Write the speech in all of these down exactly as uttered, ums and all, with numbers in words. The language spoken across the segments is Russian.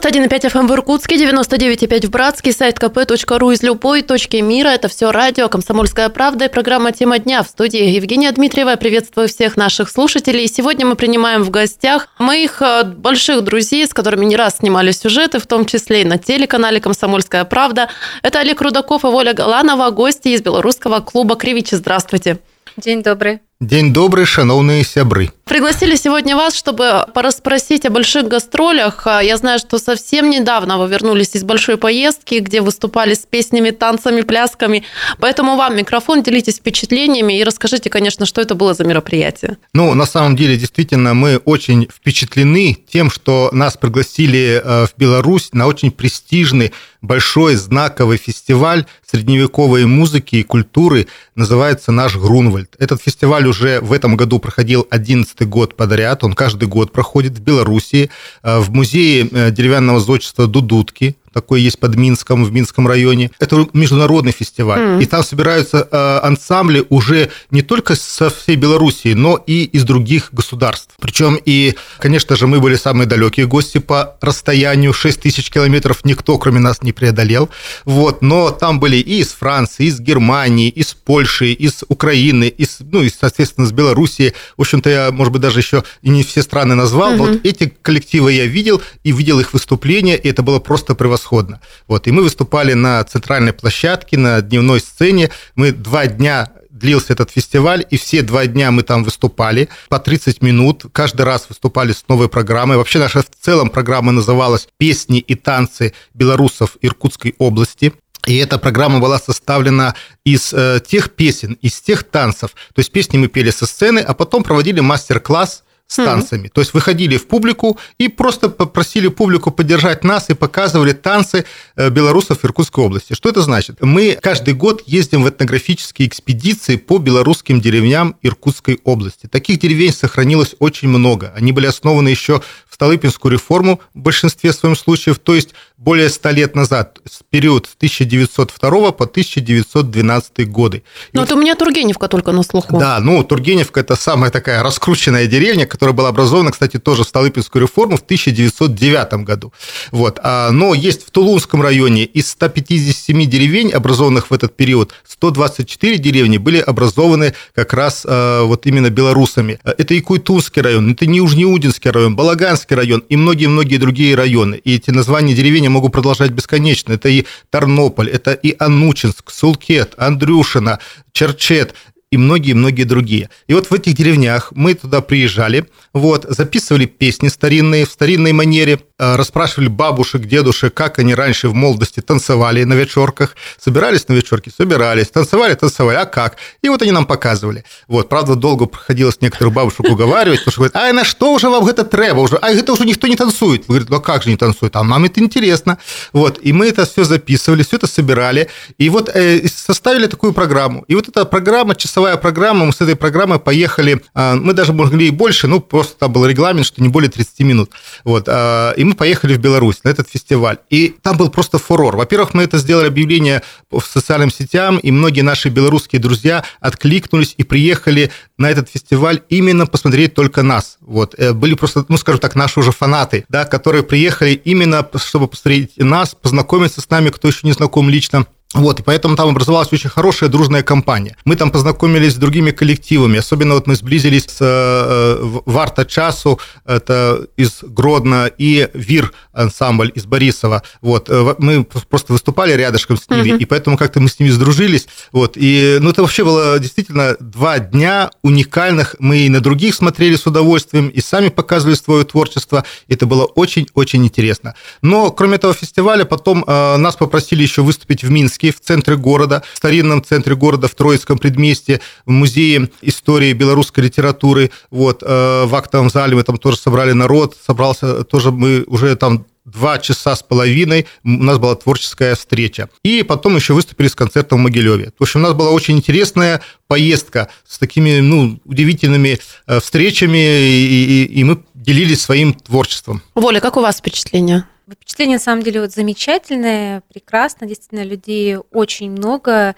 девяносто один и пять эф эм в Иркутске, девяносто девять и пять в Братске, сайт ка пэ точка ру из любой точки мира. Это все радио «Комсомольская правда» и программа «Тема дня». В студии Евгения Дмитриева. Я приветствую всех наших слушателей. Сегодня мы принимаем в гостях моих больших друзей, с которыми не раз снимали сюжеты, в том числе и на телеканале «Комсомольская правда». Это Олег Рудаков и Воля Галанова, гости из белорусского клуба «Кривичи». Здравствуйте. День добрый. День добрый, шановные сябры. Пригласили сегодня вас, чтобы порасспросить о больших гастролях. Я знаю, что совсем недавно вы вернулись из большой поездки, где выступали с песнями, танцами, плясками. Поэтому вам микрофон, делитесь впечатлениями и расскажите, конечно, что это было за мероприятие. Ну, на самом деле, действительно, мы очень впечатлены тем, что нас пригласили в Беларусь на очень престижный, большой, знаковый фестиваль средневековой музыки и культуры, называется «Наш Грунвальд». Этот фестиваль уже в этом году проходил одиннадцатый год подряд, он каждый год проходит в Беларуси, в музее деревянного зодчества Дудутки, такой есть под Минском, в Минском районе. Это международный фестиваль. Mm. И там собираются э, ансамбли уже не только со всей Белоруссии, но и из других государств. Причем и, конечно же, мы были самые далекие гости по расстоянию. шесть тысяч километров никто, кроме нас, не преодолел. Вот. Но там были и из Франции, из Германии, из Польши, из Украины, из, ну, и, соответственно, из Белоруссии. В общем-то, я, может быть, даже еще и не все страны назвал. Mm-hmm. Но вот эти коллективы я видел и видел их выступления, и это было просто превосходно. Вот, и мы выступали на центральной площадке, на дневной сцене. Мы два дня длился этот фестиваль, и все два дня мы там выступали по тридцать минут. Каждый раз выступали с новой программой. Вообще наша в целом программа называлась «Песни и танцы белорусов Иркутской области». И эта программа была составлена из э, тех песен, из тех танцев. То есть песни мы пели со сцены, а потом проводили мастер-класс с танцами. Mm-hmm. То есть выходили в публику и просто попросили публику поддержать нас и показывали танцы белорусов Иркутской области. Что это значит? Мы каждый год ездим в этнографические экспедиции по белорусским деревням Иркутской области. Таких деревень сохранилось очень много. Они были основаны еще в Столыпинскую реформу в большинстве своем случаев, то есть более ста лет назад, с период с тысяча девятьсот второго по тысяча девятьсот двенадцатый годы. Ну, вот у меня Тургеневка только на слуху. Да, ну, Тургеневка – это самая такая раскрученная деревня, которая была образована, кстати, тоже в Столыпинскую реформу в тысяча девятьсот девятом году. Вот. Но есть в Тулунском районе из ста пятидесяти семи деревень, образованных в этот период, сто двадцать четыре деревни были образованы как раз вот именно белорусами. Это Якутунский район, это Нижнеудинский район, Балаганский район и многие-многие другие районы. И эти названия деревень я могу продолжать бесконечно. Это и Тарнополь, это и Анучинск, Сулкет, Андрюшино, Черчет и многие-многие другие. И вот в этих деревнях мы туда приезжали, вот, записывали песни старинные, в старинной манере, расспрашивали бабушек, дедушек, как они раньше в молодости танцевали на вечерках, собирались на вечерки, собирались, танцевали, танцевали, а как? И вот они нам показывали. Вот, правда, долго приходилось некоторых бабушек уговаривать, потому что говорят, а на что уже вам это треба? Уже, а это уже никто не танцует. Говорит, ну как же не танцует? А нам это интересно. Вот, и мы это все записывали, все это собирали, и вот э, составили такую программу. И вот эта программа, часовая программа, мы с этой программой поехали, э, мы даже могли и больше, ну, просто там был регламент, что не более тридцати минут. Вот, э, и мы поехали в Беларусь на этот фестиваль. И там был просто фурор. Во-первых, мы это сделали объявление в социальным сетям, и многие наши белорусские друзья откликнулись и приехали на этот фестиваль именно посмотреть только нас. Вот. Были просто, ну, скажем так, наши уже фанаты, да, которые приехали именно, чтобы посмотреть нас, познакомиться с нами, кто еще не знаком лично. Вот, и поэтому там образовалась очень хорошая дружная компания. Мы там познакомились с другими коллективами, особенно вот мы сблизились с э, Варта Часу, это из Гродно, и Вир ансамбль из Борисова. Вот, мы просто выступали рядышком с ними, uh-huh. и поэтому как-то мы с ними сдружились. Вот, и, ну, это вообще было действительно два дня уникальных. Мы и на других смотрели с удовольствием, и сами показывали свое творчество. Это было очень-очень интересно. Но, кроме этого фестиваля, потом э, нас попросили еще выступить в Минске, в центре города, в старинном центре города, в Троицком предместье, в музее истории белорусской литературы. Вот, в актовом зале мы там тоже собрали народ, собрался тоже мы уже там два часа с половиной, у нас была творческая встреча. И потом еще выступили с концертом в Могилеве. В общем, у нас была очень интересная поездка с такими, ну, удивительными встречами, и, и, и мы делились своим творчеством. Воля, как у вас впечатление? Впечатление, на самом деле, вот замечательное, прекрасно, действительно, людей очень много,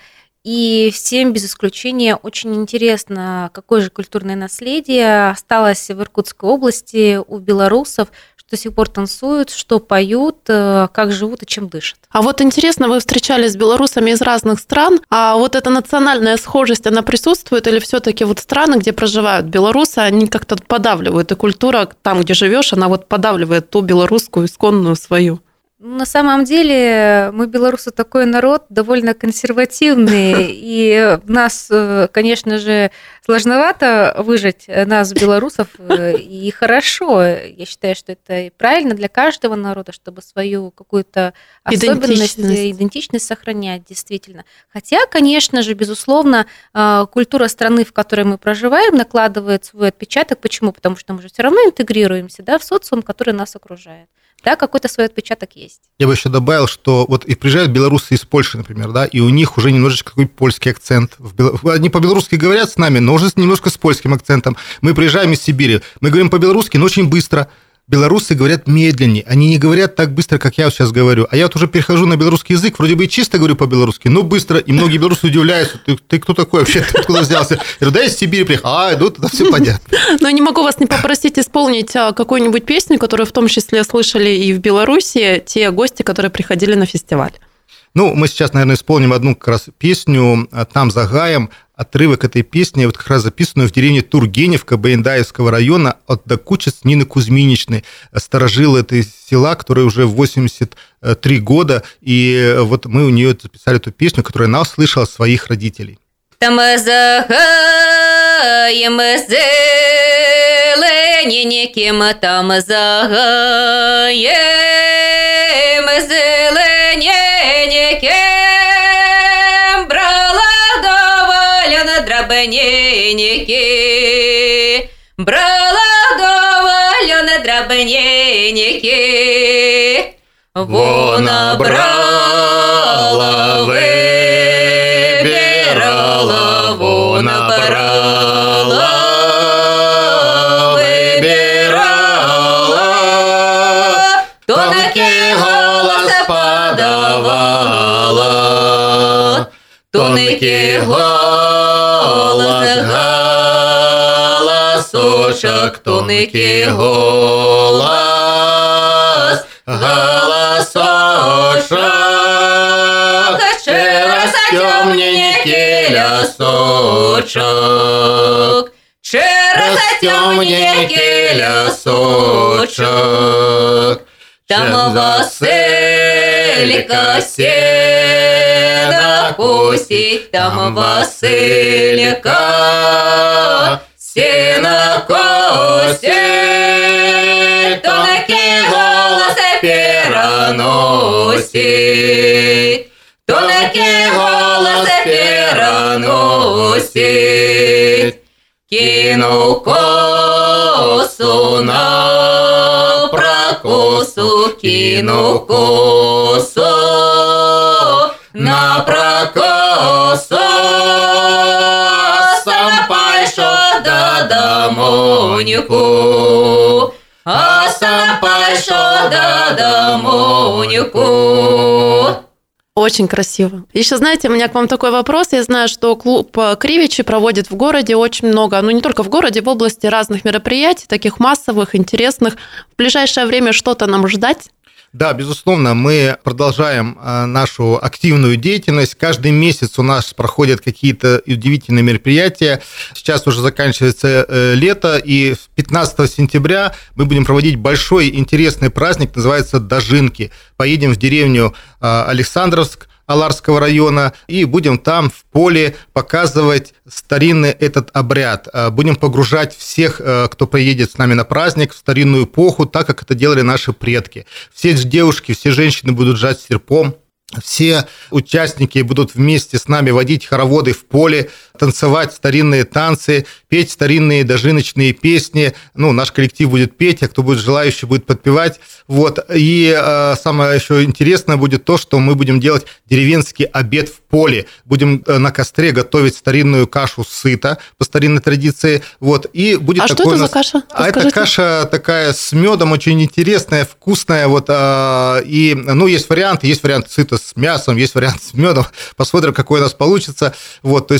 и всем без исключения очень интересно, какое же культурное наследие осталось в Иркутской области у белорусов, до сих пор танцуют, что поют, как живут и чем дышат. А вот интересно, вы встречались с белорусами из разных стран, а вот эта национальная схожесть, она присутствует или все-таки вот страны, где проживают белорусы, они как-то подавливают, и культура там, где живешь, она вот подавливает ту белорусскую исконную свою? На самом деле мы, белорусы, такой народ довольно консервативный, и нас, конечно же, сложновато выжить, нас, белорусов, и хорошо. Я считаю, что это и правильно для каждого народа, чтобы свою какую-то особенность, идентичность, идентичность сохранять, действительно. Хотя, конечно же, безусловно, культура страны, в которой мы проживаем, накладывает свой отпечаток. Почему? Потому что мы же все равно интегрируемся, да, в социум, который нас окружает. Да, какой-то свой отпечаток есть. Я бы еще добавил, что вот и приезжают белорусы из Польши, например, да, и у них уже немножечко такой польский акцент. Они по-белорусски говорят с нами, но уже немножко с польским акцентом. Мы приезжаем из Сибири, мы говорим по-белорусски, но очень быстро. Белорусы говорят медленнее, они не говорят так быстро, как я сейчас говорю. А я вот уже перехожу на белорусский язык, вроде бы и чисто говорю по-белорусски, но быстро, и многие белорусы удивляются, ты, ты кто такой вообще, ты откуда взялся? Я говорю, да, из Сибири приехал, а, ну, тогда все понятно. Но не могу вас не попросить исполнить какую-нибудь песню, которую в том числе слышали и в Беларуси те гости, которые приходили на фестиваль. Ну, мы сейчас, наверное, исполним одну как раз песню «Там за гаем». Отрывок этой песни, вот как раз записанную в деревне Тургеневка Баендаевского района от докучиц Нины Кузьминичны, старожилы этой села, которая уже восемьдесят три года, и вот мы у нее записали эту песню, которую она услышала от своих родителей. Там за гаем зелененьким, там за гаем зелененьким, драбненики, брала довольно драбненики, вона брала, выбирала, вона брала, выбирала, тонкий голос подавала, тонкий голос, голосочек, тонкий голос, голосочек, через темненький лесочек, через темненький лесочек, там Василька сено косит, там Василька сено косит, тонкий голос переносит, тонкий голос переносит, кинул косу на прокосу, кинул косу на прокосу, сам пошел до домоньку, а сам пошел до домоньку. Очень красиво. Еще, знаете, у меня к вам такой вопрос. Я знаю, что клуб Кривичи проводит в городе очень много, ну не только в городе, в области разных мероприятий, таких массовых, интересных. В ближайшее время что-то нам ждать? Да, безусловно, мы продолжаем нашу активную деятельность. Каждый месяц у нас проходят какие-то удивительные мероприятия. Сейчас уже заканчивается лето, и пятнадцатого сентября мы будем проводить большой интересный праздник, называется «Дожинки». Поедем в деревню Александровск Аларского района, и будем там в поле показывать старинный этот обряд. Будем погружать всех, кто приедет с нами на праздник, в старинную эпоху, так как это делали наши предки. Все девушки, все женщины будут жать серпом, все участники будут вместе с нами водить хороводы в поле, танцевать старинные танцы, петь старинные дожиночные песни. Ну, наш коллектив будет петь, а кто будет желающий, будет подпевать. Вот. И э, самое еще интересное будет то, что мы будем делать деревенский обед в поле. Будем на костре готовить старинную кашу сыта по старинной традиции. Вот. И будет а такой что это нас... за каша? А это каша такая с медом, очень интересная, вкусная. Вот. Э, и, ну, есть варианты, есть вариант сыта с мясом, есть вариант с медом. Посмотрим, какой у нас получится. Вот. То есть это как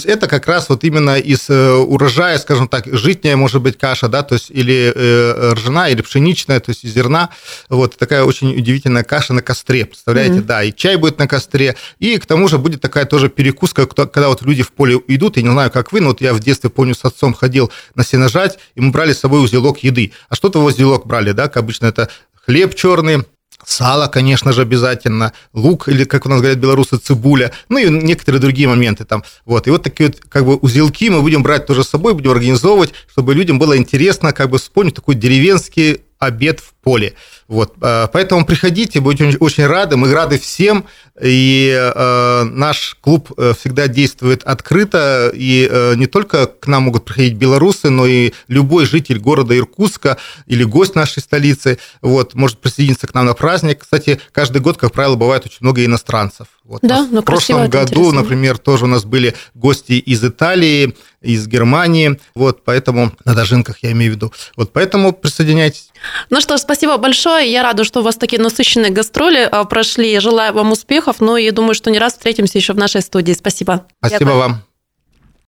как раз вот именно из урожая, скажем так, житняя, может быть, каша, да, то есть или ржаная, или пшеничная, то есть из зерна. Вот такая очень удивительная каша на костре, представляете, mm-hmm. да, и чай будет на костре, и к тому же будет такая тоже перекуска, когда вот люди в поле идут, я не знаю, как вы, но вот я в детстве, помню, с отцом ходил на сеножать, и мы брали с собой узелок еды. А что-то в узелок брали, да, как обычно это хлеб черный, сало, конечно же, обязательно, лук, или, как у нас говорят белорусы, цибуля, ну и некоторые другие моменты там. Вот. И вот такие вот как бы узелки мы будем брать тоже с собой, будем организовывать, чтобы людям было интересно как бы вспомнить такой деревенский обед в поле. Вот. Поэтому приходите, будете очень рады, мы рады всем, и э, наш клуб всегда действует открыто, и э, не только к нам могут приходить белорусы, но и любой житель города Иркутска или гость нашей столицы вот, может присоединиться к нам на праздник. Кстати, каждый год, как правило, бывает очень много иностранцев. Вот. Да, ну, в прошлом году, интересно. Например, тоже у нас были гости из Италии, из Германии, вот, поэтому на дожинках я имею в виду. Вот, поэтому присоединяйтесь. Ну что ж, спасибо большое. Я рада, что у вас такие насыщенные гастроли прошли. Желаю вам успехов. Ну и думаю, что не раз встретимся еще в нашей студии. Спасибо. Спасибо вам.